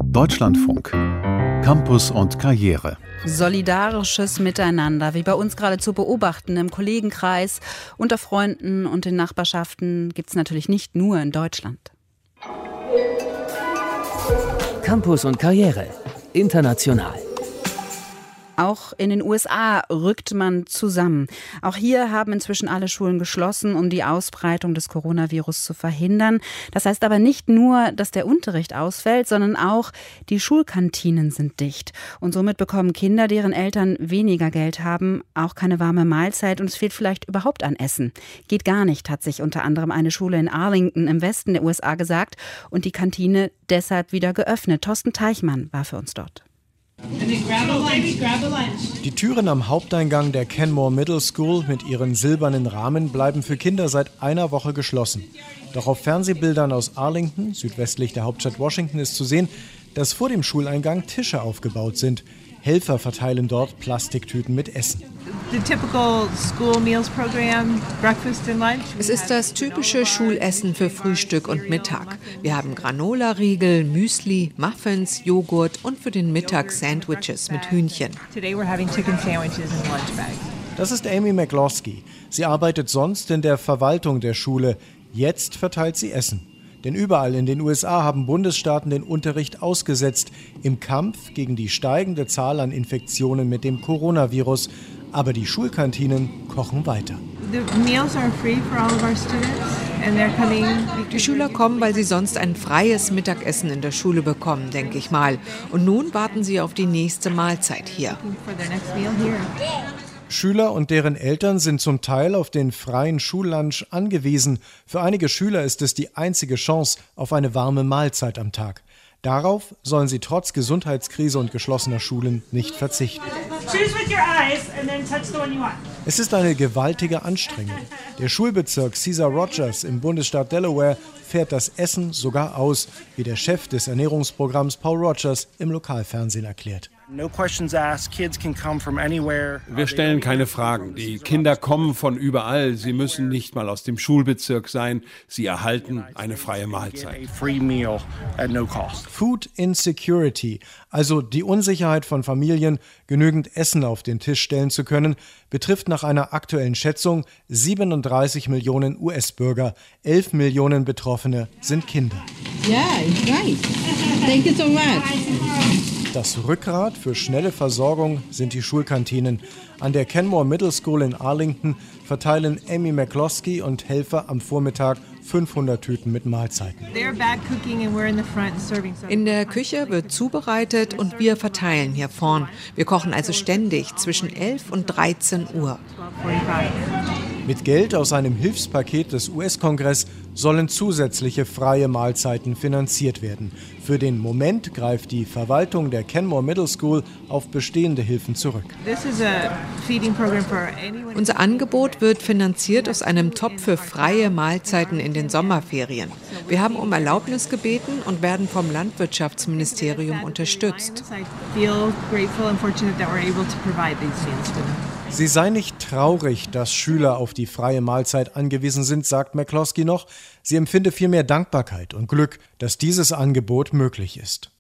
Deutschlandfunk. Campus und Karriere. Solidarisches Miteinander, wie bei uns gerade zu beobachten im Kollegenkreis, unter Freunden und in Nachbarschaften, gibt es natürlich nicht nur in Deutschland. Campus und Karriere. International. Auch in den USA rückt man zusammen. Auch hier haben inzwischen alle Schulen geschlossen, um die Ausbreitung des Coronavirus zu verhindern. Das heißt aber nicht nur, dass der Unterricht ausfällt, sondern auch die Schulkantinen sind dicht. Und somit bekommen Kinder, deren Eltern weniger Geld haben, auch keine warme Mahlzeit und es fehlt vielleicht überhaupt an Essen. Geht gar nicht, hat sich unter anderem eine Schule in Arlington im Westen der USA gesagt und die Kantine deshalb wieder geöffnet. Thorsten Teichmann war für uns dort. Die Türen am Haupteingang der Kenmore Middle School mit ihren silbernen Rahmen bleiben für Kinder seit einer Woche geschlossen. Doch auf Fernsehbildern aus Arlington, südwestlich der Hauptstadt Washington, ist zu sehen, dass vor dem Schuleingang Tische aufgebaut sind. Helfer verteilen dort Plastiktüten mit Essen. Es ist das typische Schulessen für Frühstück und Mittag. Wir haben Granola-Riegel, Müsli, Muffins, Joghurt und für den Mittag Sandwiches mit Hühnchen. Das ist Amy McCloskey. Sie arbeitet sonst in der Verwaltung der Schule. Jetzt verteilt sie Essen. Denn überall in den USA haben Bundesstaaten den Unterricht ausgesetzt im Kampf gegen die steigende Zahl an Infektionen mit dem Coronavirus. Aber die Schulkantinen kochen weiter. Die Schüler kommen, weil sie sonst ein freies Mittagessen in der Schule bekommen, denke ich mal. Und nun warten sie auf die nächste Mahlzeit hier. Schüler und deren Eltern sind zum Teil auf den freien Schullunch angewiesen. Für einige Schüler ist es die einzige Chance auf eine warme Mahlzeit am Tag. Darauf sollen sie trotz Gesundheitskrise und geschlossener Schulen nicht verzichten. Es ist eine gewaltige Anstrengung. Der Schulbezirk Cesar Rogers im Bundesstaat Delaware fährt das Essen sogar aus, wie der Chef des Ernährungsprogramms Paul Rogers im Lokalfernsehen erklärt. Wir stellen keine Fragen. Die Kinder kommen von überall. Sie müssen nicht mal aus dem Schulbezirk sein. Sie erhalten eine freie Mahlzeit. Food Insecurity, also die Unsicherheit von Familien, genügend Essen auf den Tisch stellen zu können, betrifft nach einer aktuellen Schätzung 37 Millionen US-Bürger. 11 Millionen Betroffene sind Kinder. Yeah, right. Thank you so much. Das Rückgrat für schnelle Versorgung sind die Schulkantinen. An der Kenmore Middle School in Arlington verteilen Amy McCloskey und Helfer am Vormittag 500 Tüten mit Mahlzeiten. In der Küche wird zubereitet und wir verteilen hier vorn. Wir kochen also ständig zwischen 11 und 13 Uhr. Mit Geld aus einem Hilfspaket des US-Kongress sollen zusätzliche freie Mahlzeiten finanziert werden. Für den Moment greift die Verwaltung der Kenmore Middle School auf bestehende Hilfen zurück. Unser Angebot wird finanziert aus einem Topf für freie Mahlzeiten in den Sommerferien. Wir haben um Erlaubnis gebeten und werden vom Landwirtschaftsministerium unterstützt. Sie sei nicht traurig, dass Schüler auf die freie Mahlzeit angewiesen sind, sagt McCloskey noch. Sie empfinde vielmehr Dankbarkeit und Glück, dass dieses Angebot möglich ist.